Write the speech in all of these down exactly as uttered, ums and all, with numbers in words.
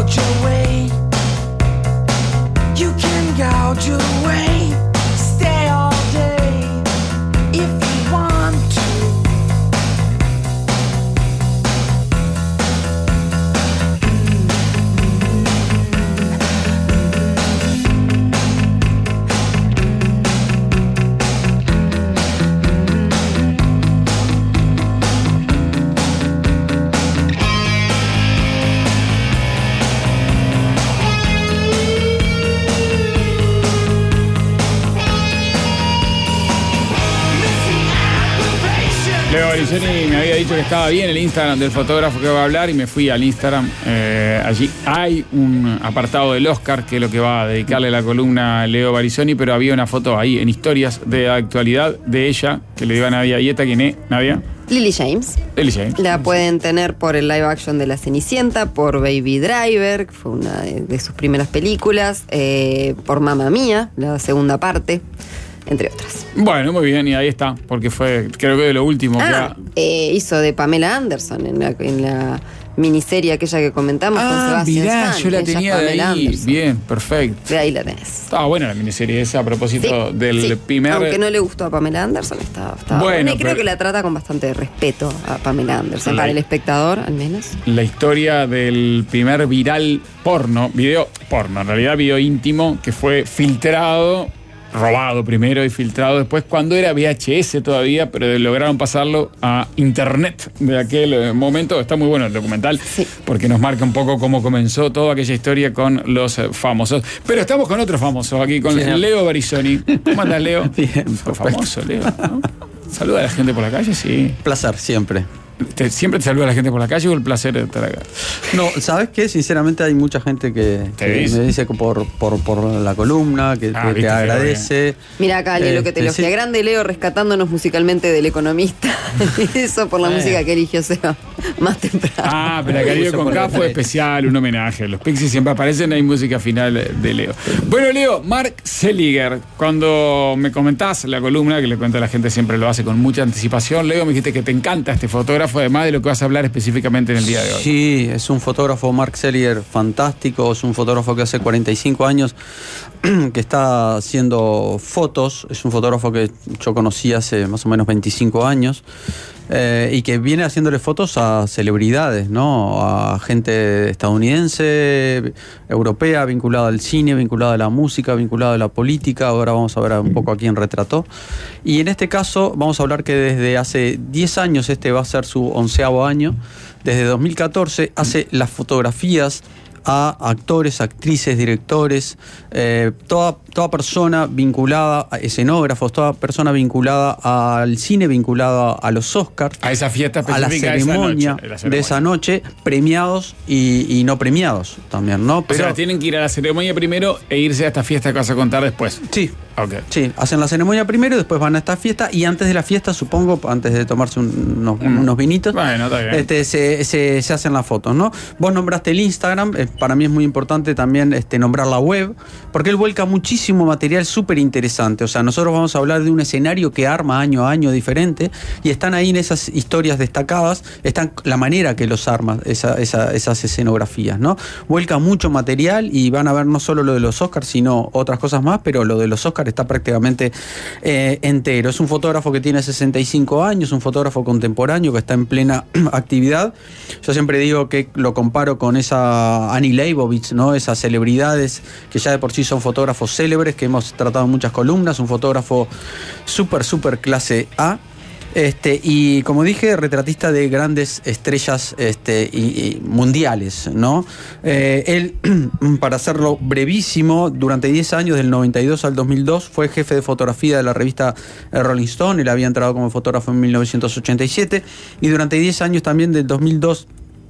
gouge away. You can gouge away. Stay all day if you want to. Leo Barisoni me había dicho que estaba bien el Instagram del fotógrafo que va a hablar y me fui al Instagram. Eh, allí hay un apartado del Oscar que es lo que va a dedicarle la columna a Leo Barisoni, pero había una foto ahí en historias de actualidad de ella que le dio a Nadia Dieta. ¿Quién es, Nadia? Lily James. Lily James. La pueden tener por el live action de La Cenicienta, por Baby Driver, que fue una de, de sus primeras películas, eh, por Mamma Mía, la segunda parte, entre otras. Bueno, muy bien, y ahí está, porque fue, creo que de lo último ah, que eh, hizo de Pamela Anderson en la, en la miniserie aquella que comentamos con Ah, Sebastián mirá, Stan. yo la Ella es tenía de Pamela ahí. Anderson. Bien, perfecto. De ahí la tenés. Estaba buena la miniserie esa a propósito Sí, del sí. primer... Aunque no le gustó a Pamela Anderson, estaba, estaba Bueno, buena. Y creo pero- que la trata con bastante respeto a Pamela Anderson, La- para el espectador al menos. La historia del primer viral porno, video porno, en realidad video íntimo, que fue filtrado, robado primero y filtrado después, cuando era V H S todavía, pero lograron pasarlo a internet de aquel eh, momento. Está muy bueno el documental, Sí. porque nos marca un poco cómo comenzó toda aquella historia con los eh, famosos. Pero estamos con otro famoso aquí, con Sí. Leo Barisoni. ¿Cómo andas, Leo? Bien, Fue perfecto. famoso, Leo, ¿no? Saluda a la gente por la calle, sí. Placer, siempre. ¿Te- ¿Siempre te saluda la gente por la calle o el placer de estar acá? No, ¿sabes qué? Sinceramente hay mucha gente que, ¿Te que dice? me dice que por, por, por la columna, que, Ah, que- viste, que qué agradece. Mira acá, Lelo, que te Este, elogia. sí. Grande Leo rescatándonos musicalmente del economista. Eso por la Eh. música que eligió Seba más temprano. Ah, pero la Caribe Puso con por K la fue derecha. especial, un homenaje. Los Pixies siempre aparecen, hay música final de Leo. Bueno, Leo, Mark Seliger, cuando me comentás la columna, que le cuento a la gente, siempre lo hace con mucha anticipación. Leo, me dijiste que te encanta este fotógrafo, además de lo que vas a hablar específicamente en el día de hoy. Sí, es un fotógrafo, Mark Seliger, fantástico. Es un fotógrafo que hace cuarenta y cinco años que está haciendo fotos. Es un fotógrafo que yo conocí hace más o menos veinticinco años. Eh, y que viene haciéndole fotos a celebridades, ¿no? A gente estadounidense, europea, vinculada al cine, vinculada a la música, vinculada a la política. Ahora vamos a ver un poco a quién retrató. Y en este caso vamos a hablar que desde hace diez años, este va a ser su onceavo año, desde dos mil catorce hace las fotografías a actores, actrices, directores, eh, toda, toda persona vinculada a escenógrafos, toda persona vinculada al cine, vinculada a los Oscars, A esa fiesta a la específica ceremonia, de esa noche, de esa noche, premiados y, y no premiados también, ¿no? O sea, tienen que ir a la ceremonia primero e irse a esta fiesta que vas a contar después. sí, Ok. sí, hacen la ceremonia primero, después van a esta fiesta y antes de la fiesta, supongo, antes de tomarse un- unos, Mm. unos vinitos, Bueno, está bien. este, se, se, se hacen las fotos, ¿no? Vos nombraste el Instagram, eh, para mí es muy importante también este, nombrar la web, porque él vuelca muchísimo material súper interesante. O sea, nosotros vamos a hablar de un escenario que arma año a año diferente y están ahí en esas historias destacadas, están la manera que los arma esa, esa, esas escenografías, ¿no? Vuelca mucho material y van a ver no solo lo de los Oscars, sino otras cosas más, pero lo de los Oscars está prácticamente eh, entero. Es un fotógrafo que tiene sesenta y cinco años, un fotógrafo contemporáneo que está en plena actividad. Yo siempre digo que lo comparo con esa Annie Leibovitz, ¿no? Esas celebridades que ya de por sí son fotógrafos célebres, que hemos tratado en muchas columnas, un fotógrafo súper, súper clase A. Este, y como dije, retratista de grandes estrellas este, y, y mundiales, ¿no? Eh, él, para hacerlo brevísimo, durante diez años, del noventa y dos al dos mil dos, fue jefe de fotografía de la revista Rolling Stone. Él había entrado como fotógrafo en mil novecientos ochenta y siete y durante diez años también, del dos mil dos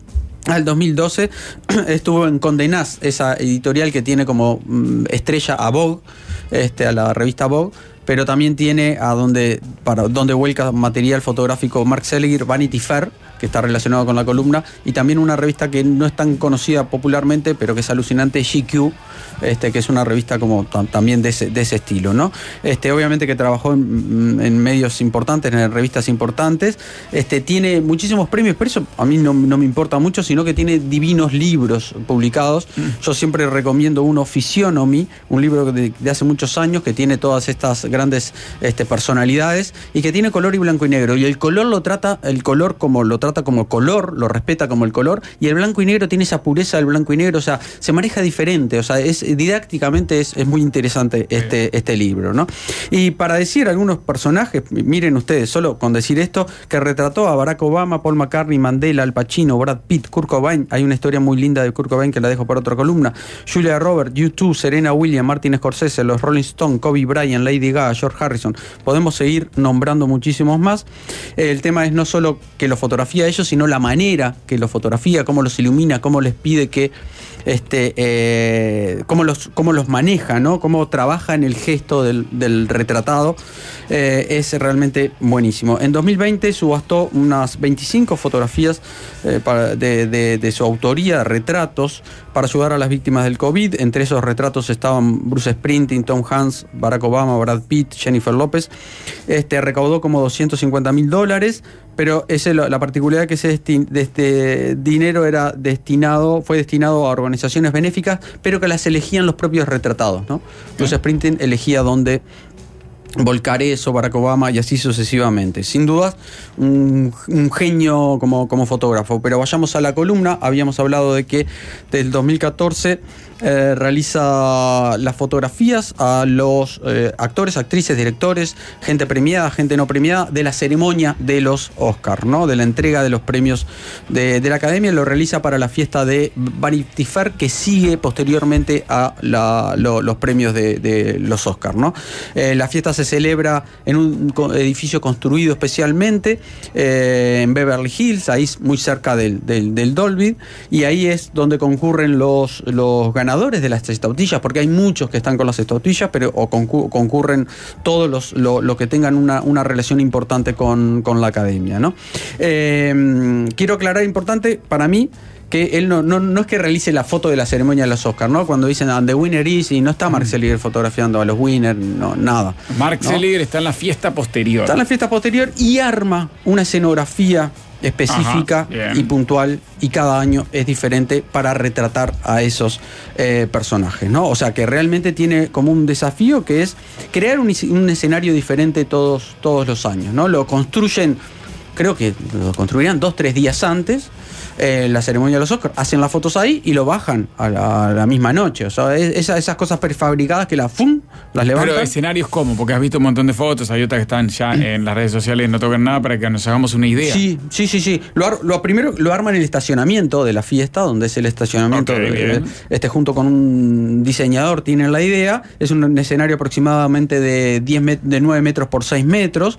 al dos mil doce, estuvo en Condé Nast, esa editorial que tiene como mm, estrella a Vogue, este, a la revista Vogue, pero también tiene a donde, para, donde vuelca material fotográfico Mark Seliger, Vanity Fair, que está relacionado con la columna, y también una revista que no es tan conocida popularmente, pero que es alucinante, G Q, este, que es una revista como tam, también de ese, de ese estilo, ¿no? Este, obviamente que trabajó en, en medios importantes, en revistas importantes, este, tiene muchísimos premios, pero eso a mí no, no me importa mucho, sino que tiene divinos libros publicados. Mm. Yo siempre recomiendo uno, Physiognomy, un libro de, de hace muchos años que tiene todas estas grandes este, personalidades y que tiene color y blanco y negro. Y el color lo trata, el color como lo trata como color, lo respeta como el color, y el blanco y negro tiene esa pureza del blanco y negro, o sea, se maneja diferente, o sea, es didácticamente es, es muy interesante este, este libro, ¿no? Y para decir algunos personajes, miren ustedes, solo con decir esto, que retrató a Barack Obama, Paul McCartney, Mandela, Al Pacino, Brad Pitt, Kurt Cobain, hay una historia muy linda de Kurt Cobain que la dejo para otra columna, Julia Roberts, U dos, Serena Williams, Martin Scorsese, los Rolling Stones, Kobe Bryant, Lady Gaga, George Harrison, podemos seguir nombrando muchísimos más. El tema es no solo que lo fotografía a ellos, sino la manera que lo fotografía, cómo los ilumina, cómo les pide que este eh, cómo los cómo los maneja, ¿no? Cómo trabaja en el gesto del, del retratado, eh, es realmente buenísimo. En dos mil veinte subastó unas veinticinco fotografías eh, para, de, de, de su autoría, retratos, para ayudar a las víctimas del COVID. Entre esos retratos estaban Bruce Springsteen, Tom Hanks, Barack Obama, Brad Pitt, Jennifer López. Este, recaudó como doscientos cincuenta mil dólares, pero ese, la particularidad que ese destin, de este dinero era destinado, fue destinado a organizaciones benéficas, pero que las elegían los propios retratados, ¿no? Bruce Springsteen elegía dónde volcar eso, Barack Obama, y así sucesivamente. Sin dudas, un, un genio como, como fotógrafo. Pero vayamos a la columna. Habíamos hablado de que del dos mil catorce eh, realiza las fotografías a los eh, actores, actrices, directores, gente premiada, gente no premiada, de la ceremonia de los Oscar, ¿no? De la entrega de los premios de, de la Academia. Lo realiza para la fiesta de Vanity Fair, que sigue posteriormente a la, lo, los premios de, de los Oscar, ¿no? Eh, la fiesta se celebra en un edificio construido especialmente eh, en Beverly Hills, ahí muy cerca del, del, del Dolby, y ahí es donde concurren los, los ganadores de las estatuillas, porque hay muchos que están con las estatuillas, pero o concur, concurren todos los lo, lo que tengan una, una relación importante con, con la Academia, ¿no? Eh, quiero aclarar, importante para mí, que él no, no, no es que realice la foto de la ceremonia de los Oscars, ¿no? Cuando dicen and the winner is, y no está Mark Seliger fotografiando a los winners, no, nada. Mark ¿no? Seliger está en la fiesta posterior. Está en la fiesta posterior y arma una escenografía específica. Ajá, y puntual, y cada año es diferente para retratar a esos eh, personajes, ¿no? O sea que realmente tiene como un desafío que es crear un, un escenario diferente todos, todos los años, ¿no? Lo construyen, creo que lo construirían dos, tres días antes. Eh, la ceremonia de los Oscars, hacen las fotos ahí y lo bajan a la, a la misma noche. O sea, es, esas, esas cosas prefabricadas que la ¡fum! Las levantan. Pero escenarios ¿cómo? Porque has visto un montón de fotos, hay otras que están ya en las redes sociales, no tocan nada, para que nos hagamos una idea. Sí, sí, sí, sí. Lo, ar, lo primero lo arman en el estacionamiento de la fiesta, donde es el estacionamiento, okay, de, este junto con un diseñador tienen la idea. Es un escenario aproximadamente de diez met, de nueve metros por seis metros.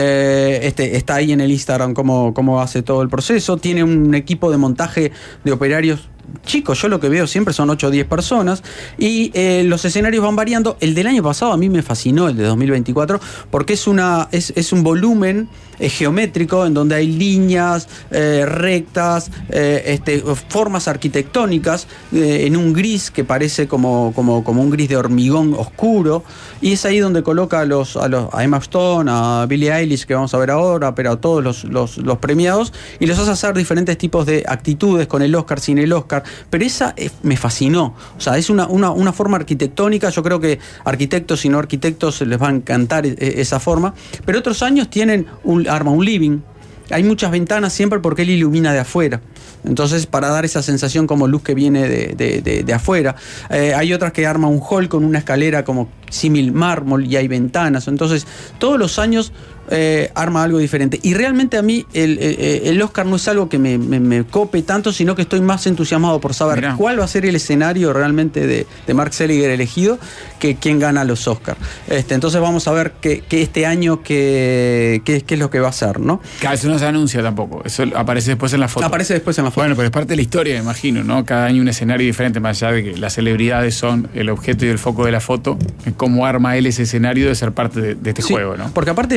Eh, este está ahí en el Instagram cómo, cómo hace todo el proceso. Tiene un equipo de montaje de operarios chicos, yo lo que veo siempre son ocho o diez personas, y eh, los escenarios van variando. El del año pasado a mí me fascinó, el de dos mil veinticuatro, porque es una es, es un volumen eh, geométrico en donde hay líneas eh, rectas, eh, este, formas arquitectónicas eh, en un gris que parece como, como, como un gris de hormigón oscuro, y es ahí donde coloca a, los, a, los, a Emma Stone, a Billie Eilish, que vamos a ver ahora, pero a todos los, los, los premiados, y los hace hacer diferentes tipos de actitudes con el Oscar, sin el Oscar. Pero esa eh, me fascinó. O sea, es una, una, una forma arquitectónica. Yo creo que arquitectos y no arquitectos les va a encantar eh, esa forma. Pero otros años tienen un arma, un living. Hay muchas ventanas siempre porque él ilumina de afuera. Entonces, para dar esa sensación como luz que viene de, de, de, de afuera. Eh, hay otras que arma un hall con una escalera como símil mármol y hay ventanas. Entonces, todos los años eh, arma algo diferente. Y realmente a mí el, el, el Oscar no es algo que me, me, me cope tanto, sino que estoy más entusiasmado por saber Mirá. cuál va a ser el escenario realmente de, de Mark Seliger elegido, que quién gana los Oscars. Este, entonces vamos a ver que, que este año qué que, que es lo que va a hacer, ¿no? Cada vez no se anuncia tampoco. Eso aparece después en la foto. Aparece después en la foto. Bueno, pero es parte de la historia, me imagino, ¿no? Cada año un escenario diferente, más allá de que las celebridades son el objeto y el foco de la foto. Cómo arma él ese escenario de ser parte de, de este sí, juego, ¿no? Porque aparte del año pasado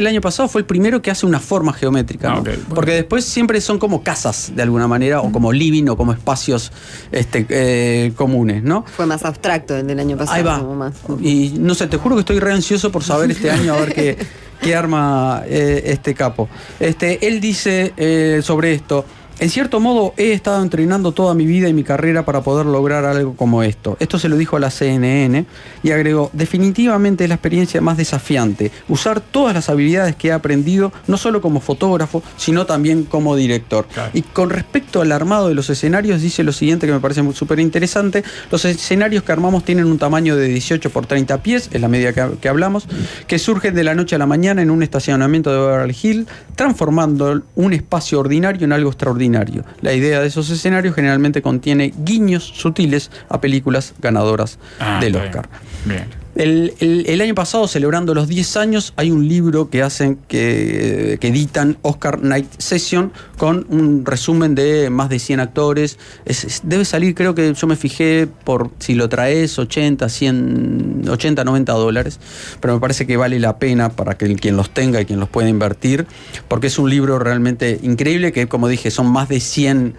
pasado fue el primero que hace una forma geométrica, Ah, ¿no? okay, bueno. Porque después siempre son como casas, de alguna manera, o como living, o como espacios este, eh, comunes, ¿no? Fue más abstracto el del año pasado. Ahí va. como más- Y no sé, te juro que estoy re ansioso por saber este año a ver qué, qué arma eh, este capo. Este, él dice eh, sobre esto: en cierto modo he estado entrenando toda mi vida y mi carrera para poder lograr algo como esto. Esto se lo dijo a la C N N y agregó: definitivamente es la experiencia más desafiante, usar todas las habilidades que he aprendido, no solo como fotógrafo, sino también como director. Claro. Y con respecto al armado de los escenarios, dice lo siguiente que me parece súper interesante: los escenarios que armamos tienen un tamaño de dieciocho por treinta pies, es la medida que, que hablamos, que surgen de la noche a la mañana en un estacionamiento de Beverly Hills, transformando un espacio ordinario en algo extraordinario. La idea de esos escenarios generalmente contiene guiños sutiles a películas ganadoras Ah, del está Oscar. Bien. Bien. El, el- el año pasado, celebrando los diez años, hay un libro que hacen, que, que editan Oscar Night Session, con un resumen de más de cien actores. Es- es- debe salir, creo que yo me fijé por si lo traes, ochenta, cien, ochenta, noventa dólares, pero me parece que vale la pena para que el- quien los tenga y quien los pueda invertir, porque es un libro realmente increíble, que como dije, son más de cien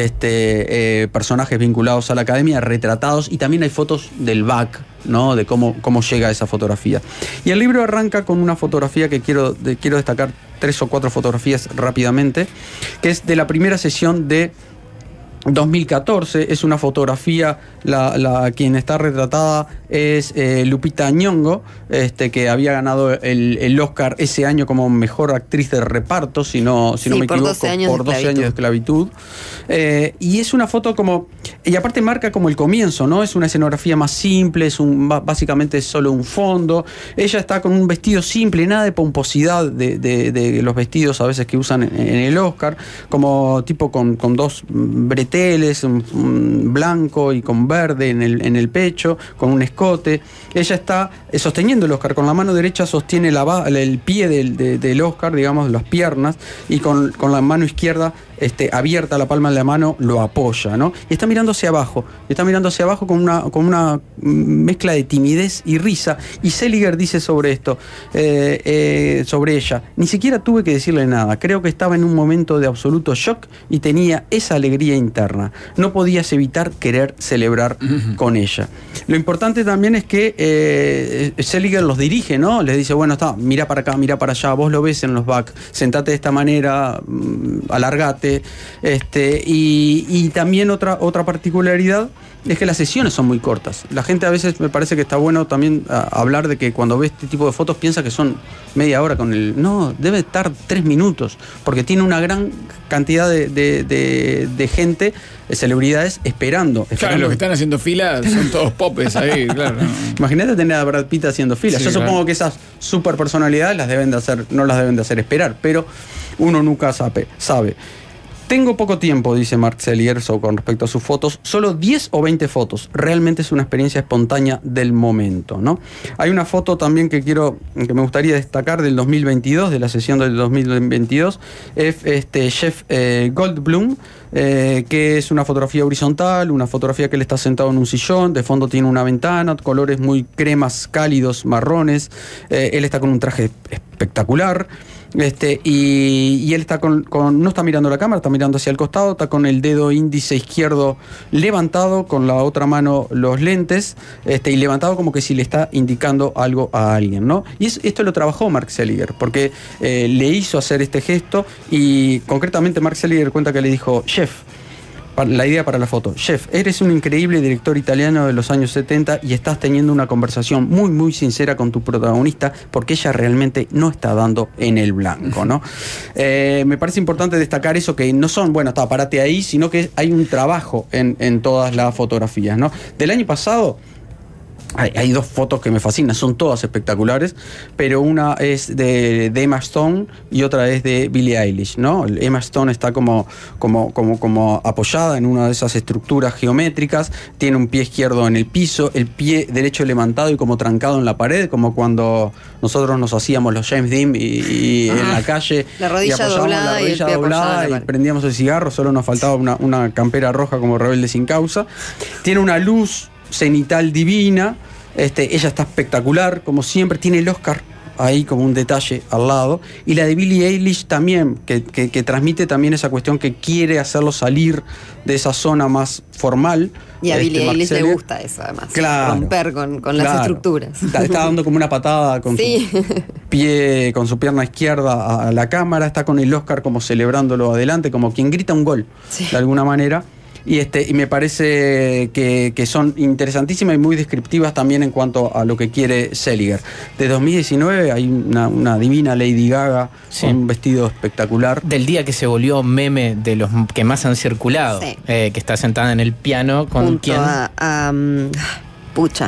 este, eh, personajes vinculados a la academia, retratados, y también hay fotos del back, ¿no? De cómo, cómo llega esa fotografía. Y el libro arranca con una fotografía que quiero, de, quiero destacar, tres o cuatro fotografías rápidamente, que es de la primera sesión de dos mil catorce. Es una fotografía, la, la quien está retratada es eh, Lupita Nyong'o, este, que había ganado el, el Oscar ese año como mejor actriz de reparto, si no, si Sí, no me por equivoco, doce años por de doce esclavitud. años de esclavitud. Eh, y es una foto como, y aparte marca como el comienzo, ¿no? Es una escenografía más simple, es un, básicamente es solo un fondo. Ella está con un vestido simple, nada de pomposidad de, de, de los vestidos a veces que usan en, en el Oscar, como tipo con, con dos breteles, un, un blanco y con verde en el, en el pecho, con un escote. Ella está eh, sosteniendo el Oscar, con la mano derecha sostiene la, ba- el pie del, de- del Oscar, digamos, las piernas, y con, con la mano izquierda este, abierta, la palma de la mano, lo apoya, ¿no? Y está mirando hacia abajo, está mirando hacia abajo con una, con una mezcla de timidez y risa. Y Seliger dice sobre esto, eh, eh, sobre ella: ni siquiera tuve que decirle nada, creo que estaba en un momento de absoluto shock y tenía esa alegría interna. No podías evitar querer celebrar con ella. Lo importante también es que eh, Seliger los dirige, ¿no? Les dice: bueno, está, mira para acá, mira para allá, vos lo ves en los back, sentate de esta manera, mm, alargate. Este, y, y también otra, otra particularidad es que las sesiones son muy cortas. La gente a veces, me parece que está bueno también a, hablar de que cuando ve este tipo de fotos piensa que son media hora con el... No, debe estar tres minutos, porque tiene una gran cantidad de, de, de, de gente, de celebridades, esperando. Claro, esperando. los que están haciendo fila son todos popes ahí, claro. no. Imagínate tener a Brad Pitt haciendo filas. Sí, Yo claro. supongo que esas super personalidades las deben de hacer, no las deben de hacer esperar, pero uno nunca sabe. sabe. Tengo poco tiempo, dice Mark Seliger, con respecto a sus fotos, solo diez o veinte fotos. Realmente es una experiencia espontánea del momento, ¿no? Hay una foto también que quiero, que me gustaría destacar del dos mil veintidós, de la sesión del dos mil veintidós, es este Jeff eh, Goldblum, eh, que es una fotografía horizontal, una fotografía que él está sentado en un sillón, de fondo tiene una ventana, colores muy cremas, cálidos, marrones, eh, él está con un traje espectacular. Este, y, y él está con, con, no está mirando la cámara, está mirando hacia el costado, está con el dedo índice izquierdo levantado, con la otra mano los lentes, este, y levantado como que si le está indicando algo a alguien, ¿no? Y es, esto lo trabajó Mark Seliger, porque eh, le hizo hacer este gesto, y concretamente Mark Seliger cuenta que le dijo: Jeff, la idea para la foto: Jeff, eres un increíble director italiano de los años setenta y estás teniendo una conversación muy muy sincera con tu protagonista, porque ella realmente no está dando en el blanco, ¿no? Eh, me parece importante destacar eso, que no son, bueno, está, parate ahí, sino que hay un trabajo en, en todas las fotografías, ¿no? Del año pasado Hay, hay dos fotos que me fascinan, son todas espectaculares, pero una es de, de Emma Stone y otra es de Billie Eilish, ¿no? Emma Stone está como, como, como, como apoyada en una de esas estructuras geométricas, tiene un pie izquierdo en el piso, el pie derecho levantado y como trancado en la pared, como cuando nosotros nos hacíamos los James Dean y, y en la calle La rodilla y apoyábamos doblada la y el rodilla pie apoyado en la doblada y pared. prendíamos el cigarro, solo nos faltaba una, una campera roja como Rebelde sin causa. Tiene una luz cenital divina, este, ella está espectacular, como siempre, tiene el Oscar ahí como un detalle al lado. Y la de Billie Eilish también, que, que, que transmite también esa cuestión que quiere hacerlo salir de esa zona más formal. Y a Este, Billie Eilish le Mark gusta eso, además. Claro. Romper con, con Claro. las estructuras. Está, está dando como una patada con Sí. su pie, con su pierna izquierda a, a la cámara, está con el Oscar como celebrándolo adelante, como quien grita un gol, Sí. de alguna manera. Y, este, y me parece que, que son interesantísimas y muy descriptivas también en cuanto a lo que quiere Seliger. De dos mil diecinueve hay una, una divina Lady Gaga, Sí. con un vestido espectacular. Del día que se volvió meme de los que más han circulado, Sí. eh, que está sentada en el piano con Junto quién. a, a, um, pucha.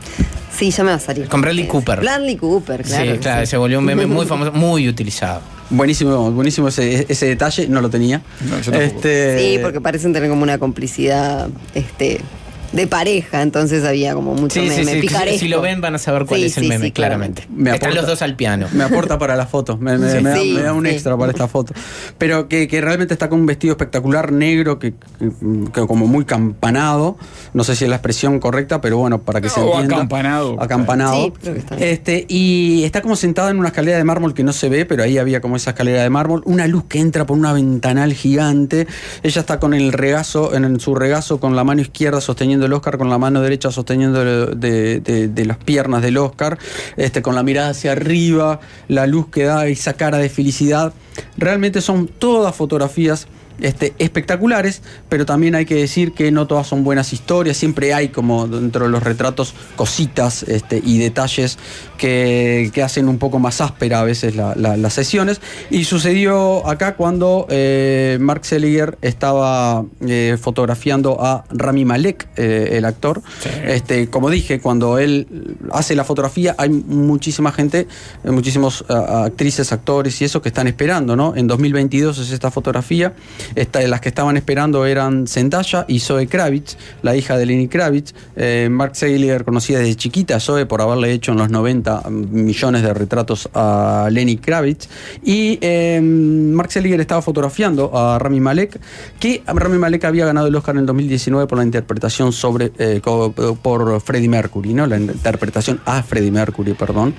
Sí, ya me va a salir. Con Bradley Cooper. Bradley Cooper, claro. Sí, claro, se volvió un meme muy famoso, muy utilizado. Buenísimo, buenísimo ese, ese detalle, no lo tenía. No, yo tampoco. Este, Sí, porque parecen tener como una complicidad este, de pareja, entonces había como mucho Sí, meme sí, sí. picaresco. Si lo ven van a saber cuál Sí, es el sí, meme, sí, claramente. Me Están aporta- los dos al piano. Me aporta para la foto, me, me- Sí. me da, Sí, me da un sí. extra para esta foto. Pero que, que realmente está con un vestido espectacular negro, que, que- que como muy campanado. No sé si es la expresión correcta, pero bueno, para que se O entienda. acampanado. Acampanado. Sí, creo que está bien. Este, y está como sentada en una escalera de mármol que no se ve, pero ahí había como esa escalera de mármol. Una luz que entra por una ventanal gigante. Ella está con el regazo, en su regazo, con la mano izquierda sosteniendo el Oscar, con la mano derecha sosteniendo de, de- de las piernas del Oscar, este, con la mirada hacia arriba, la luz que da esa cara de felicidad. Realmente son todas fotografías este, espectaculares, pero también hay que decir que no todas son buenas historias. Siempre hay como dentro de los retratos cositas este, y detalles que, que hacen un poco más áspera a veces la- la- las sesiones. Y sucedió acá cuando eh, Mark Seliger estaba eh, fotografiando a Rami Malek, eh, el actor. Sí. Este, como dije, cuando él hace la fotografía hay muchísima gente, eh, muchísimos uh, actrices, actores y eso que están esperando, ¿no? En dos mil veintidós es esta fotografía. Esta, las que estaban esperando eran Zendaya y Zoe Kravitz, la hija de Lenny Kravitz. Eh, Mark Seliger conocía desde chiquita a Zoe por haberle hecho en los noventa millones de retratos a Lenny Kravitz. Y eh, Mark Seliger estaba fotografiando a Rami Malek, que Rami Malek había ganado el Oscar en dos mil diecinueve por la interpretación sobre eh, co- por Freddie Mercury, ¿no? La interpretación a Freddie Mercury, perdón.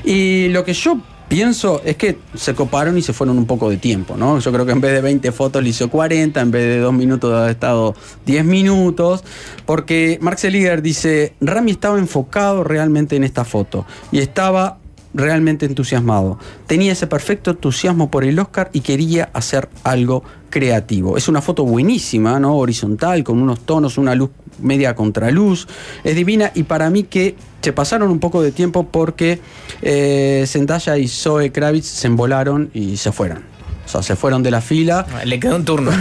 Y lo que yo pienso es que se coparon y se fueron un poco de tiempo, ¿no? Yo creo que en vez de veinte fotos le hizo cuarenta, en vez de dos minutos ha estado diez minutos, porque Mark Seliger dice, Rami estaba enfocado realmente en esta foto y estaba realmente entusiasmado. Tenía ese perfecto entusiasmo por el Oscar y quería hacer algo creativo. Es una foto buenísima, ¿no? Horizontal, con unos tonos, una luz media contraluz. Es divina y para mí que se pasaron un poco de tiempo porque eh, Zendaya y Zoe Kravitz se embolaron y se fueron. O sea, se fueron de la fila. Le quedó un turno.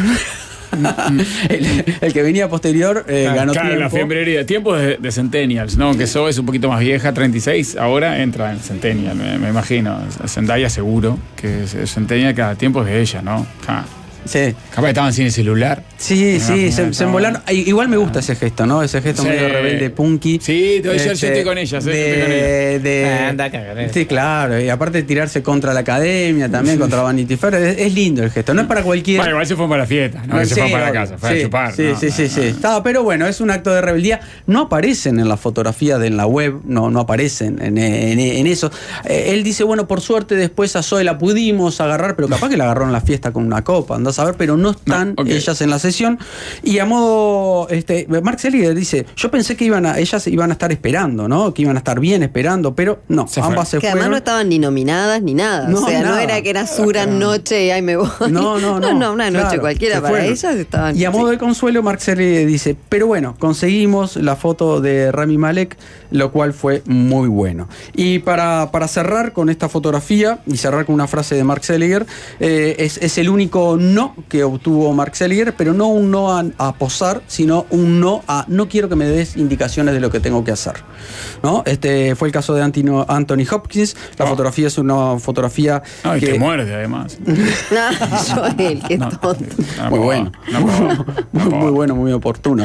el, el que venía posterior eh, Ah, ganó claro, tiempo. la fiembrería. Tiempos de, de Centennials, ¿no? Que Zoe es un poquito más vieja, treinta y seis, ahora entra en Centennial, me, me imagino. Zendaya seguro que es, es Centennial, cada tiempo es de ella, ¿no? Ah, Sí. capaz estaban sin el celular. Sí, Ah, sí, se, bueno, se embolaron. I- Igual me gusta ese gesto, ¿no? Ese gesto Sí. medio rebelde, punky. Sí, te voy a decir, yo estoy con ella, sí, yo estoy con ella. de, de- Ah, anda a cagar, eh. Sí, claro. Y aparte de tirarse contra la academia, también contra Vanity Fair. Es, es lindo el gesto. No es para cualquiera. Bueno, igual se fue para la fiesta, no, No, se sí, fue para la obvio. casa, fue sí, a chupar. Sí, ¿no? sí, sí, No, sí. no. Estaba, pero bueno, es un acto de rebeldía. No aparecen en la fotografía de en la web, no, no aparecen en, en- en eso. Eh, él dice, bueno, por suerte después a Zoe la pudimos agarrar, pero capaz que la agarró en la fiesta con una copa, andás a ver, pero no están No, ok. ellas en la sesión. Y a modo, este, Mark Seliger dice, yo pensé que iban a, ellas iban a estar esperando, ¿no? Que iban a estar bien esperando, pero no, Se ambas se Que además fueron. no estaban ni nominadas ni nada. No, o sea, no nada. era que era su gran noche y ahí me voy. No, no, no. no, una noche Claro, cualquiera se para fueron. ellas estaban. Y a modo sí. de consuelo, Mark Seliger dice, pero bueno, conseguimos la foto de Rami Malek, lo cual fue muy bueno. Y para, para cerrar con esta fotografía, y cerrar con una frase de Mark Seliger, eh, es, es el único no que obtuvo Mark Seliger, pero no un no a, a posar, sino un no a no quiero que me des indicaciones de lo que tengo que hacer, ¿no? Este fue el caso de Antino- Anthony Hopkins. La Oh. fotografía es una fotografía No, y que que muerde además. No, Joel, qué No, tonto. no muy puedo, bueno. no puedo, no muy, puedo. muy bueno, muy oportuno.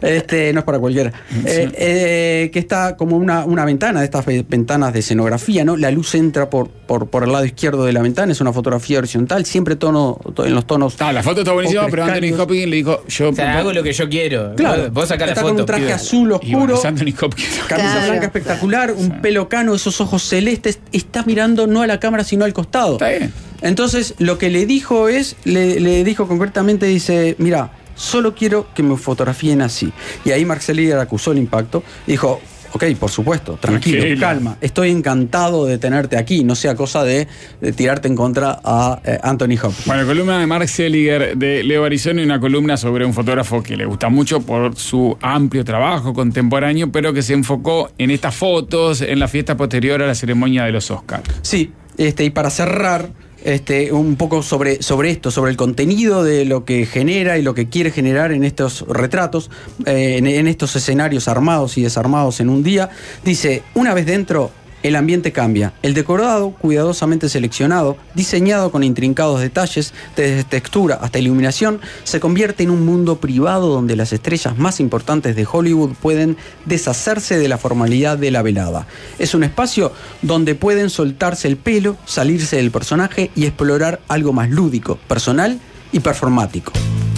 Este, no es para cualquiera. Eh, eh, que está como una, una ventana, de estas ventanas de escenografía, ¿no? La luz entra por, por, por el lado izquierdo de la ventana, es una fotografía horizontal, siempre tono, to- en los tonos. Ah, la foto está buenísima, pero Anthony cálidos. Hopkins le dijo, yo... O sea, hago lo que yo quiero. Claro, Vos sacás la está foto. con un traje pibe. azul Y oscuro, bueno, es Anthony Hopkins. camisa Claro. blanca espectacular, un pelo cano, esos ojos celestes, está mirando no a la cámara sino al costado. Está bien. Entonces lo que le dijo es, le, le dijo concretamente, dice, mira, solo quiero que me fotografíen así. Y ahí Mark Seliger acusó el impacto y dijo, ok, por supuesto, tranquilo, Tranquilo. calma, estoy encantado de tenerte aquí, no sea cosa de, de tirarte en contra a eh, Anthony Hopkins. Bueno, columna de Mark Seliger de Leo Barisoni, una columna sobre un fotógrafo que le gusta mucho por su amplio trabajo contemporáneo, pero que se enfocó en estas fotos en la fiesta posterior a la ceremonia de los Oscars. Sí, este, y para cerrar, este, un poco sobre, sobre esto, sobre el contenido de lo que genera y lo que quiere generar en estos retratos, eh, en, en estos escenarios armados y desarmados en un día, dice, una vez dentro, el ambiente cambia. El decorado, cuidadosamente seleccionado, diseñado con intrincados detalles, desde textura hasta iluminación, se convierte en un mundo privado donde las estrellas más importantes de Hollywood pueden deshacerse de la formalidad de la velada. Es un espacio donde pueden soltarse el pelo, salirse del personaje y explorar algo más lúdico, personal y performático.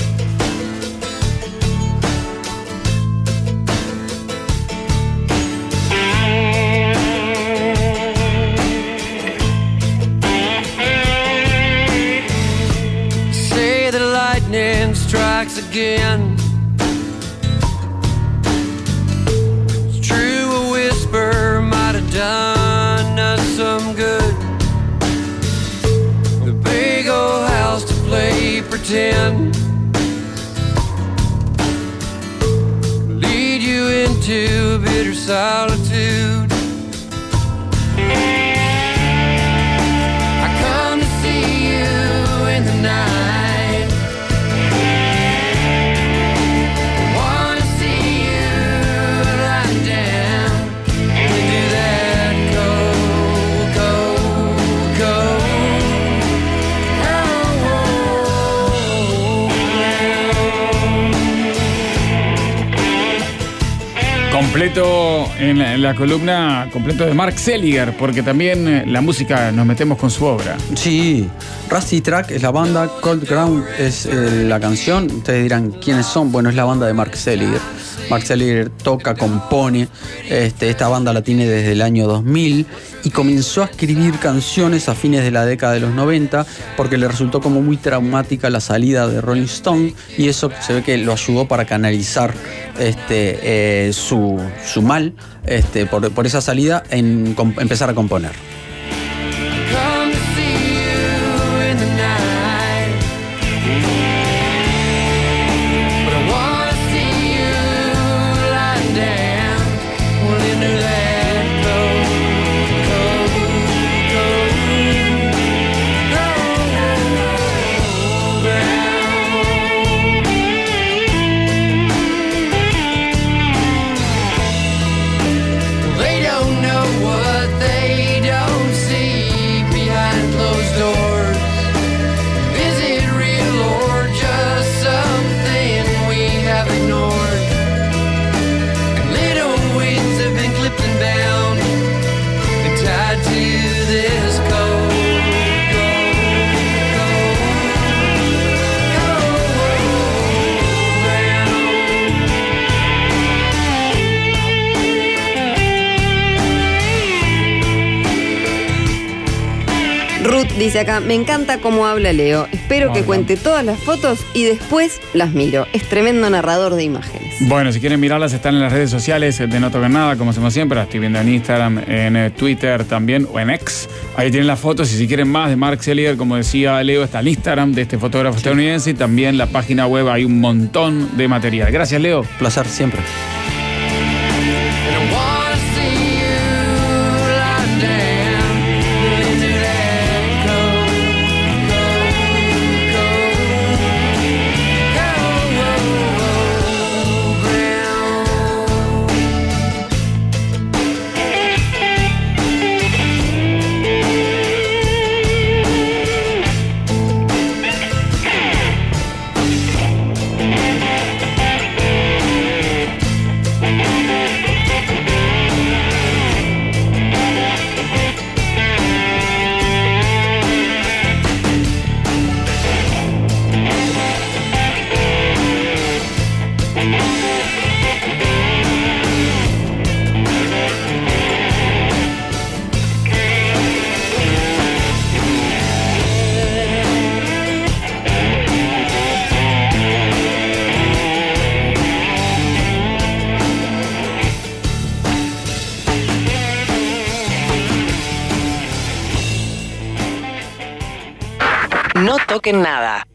Say the lightning strikes again. It's true, a whisper might have done us some good. The big old house to play pretend. Lead you into bitter solitude. I come to see you in the night. I wanna see you lying down into that cold, cold, cold, Completo en la, en la columna, completo de Mark Seliger, porque también eh, la música nos metemos con su obra. Sí, Rusty Track es la banda, Cold Ground es eh, la canción. Ustedes dirán, ¿quiénes son? Bueno, es la banda de Mark Seliger. Mark Seliger toca, compone. Este, esta banda la tiene desde el año dos mil y comenzó a escribir canciones a fines de la década de los noventa porque le resultó como muy traumática la salida de Rolling Stone y eso se ve que lo ayudó para canalizar este, eh, su, su mal este, por, por esa salida en com- empezar a componer. come to see you in the night. But I wanna see you lying down, well, into that cold, cold, cold, cold ground. They don't know what they don't see behind closed doors. Is it real or just something we have ignored? And little wings have been clipped and bound and tied to this cold, cold, cold, cold ground. Ruth dice acá, me encanta cómo habla Leo. Espero que Hola. cuente todas las fotos y después las miro. Es tremendo narrador de imágenes. Bueno, si quieren mirarlas, están en las redes sociales de No Tocan Nada, como hacemos siempre. Las estoy viendo en Instagram, en eh, Twitter también, o en X. Ahí tienen las fotos. Y si quieren más de Mark Seliger, como decía Leo, está el Instagram de este fotógrafo estadounidense. Y también la página web, hay un montón de material. Gracias, Leo. Placer siempre. And I wanna see you lying down into that cold, cold, cold, cold ground. toquen nada.